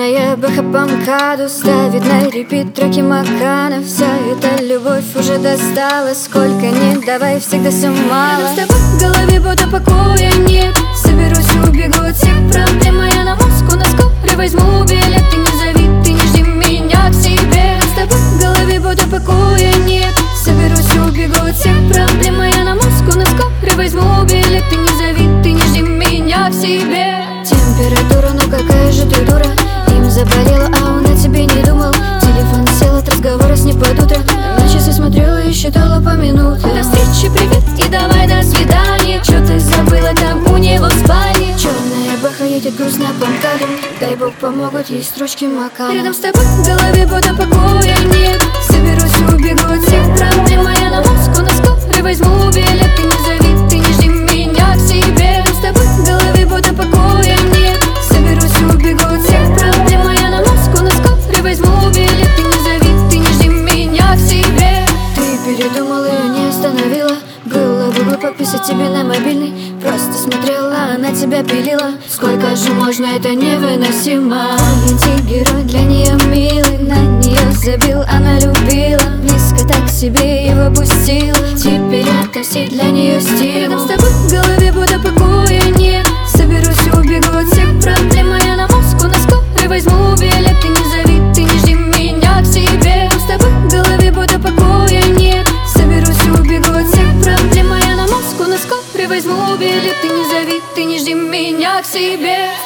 Черная бэха по МКАДу ставит на репит треки Макана. Вся эта любовь уже достала, сколько ни давай, всегда все мало. Рядом с тобой в голове будто покоя нет. Соберусь и убегу от всех проблем, а я на Москву на скорой возьму билет. Ты не зови, ты не жди меня к себе. Рядом с тобой в голове будто покоя нет. Соберусь и убегу от всех проблем, а я на Москву на скорой возьму билет. Ты не зови, ты не жди меня к себе. Температура, ну какая же ты дура. Им заболела, а он о тебе не думал. Телефон сел от разговора с ней под утро. На часы смотрела и считала по минутам. До встречи, привет и давай до свидания. Чё ты забыла там у него в спальне? Черная бэха едет грустно по МКАДу. Дай бог помогут ей строчки Макана. Рядом с тобой в голове будто покоя нет. Соберусь и убегу от всех проблем, а я на Москву на скорой возьму билет. Ты не зови, ты не жди меня к себе. Рядом с тобой в голове будто покоя нет. Соберусь и убегу от всех проблем, а я на Москву на скорой возьму билет. Ты не зови, ты не жди меня к себе. Ты передумала, ее не остановила. Было бы глупо писать тебе на мобильный. Просто смотрела, она тебя пилила. Сколько же можно, это невыносимо. Антигерой для нее милый. На нее забил, она любила. Близко так к себе его пустила. Теперь отомстить для нее стиль. Рядом с тобой в голове будто покоя нет. Соберусь и убегу от всех проблем, а я на Москву на скорой возьму билет. Ты не зови, ты не жди меня к себе. Рядом с тобой в голове будто покоя нет. Соберусь и убегу от всех проблем, а я на Москву на скорой возьму билет. Ты не зови, ты не жди меня к себе.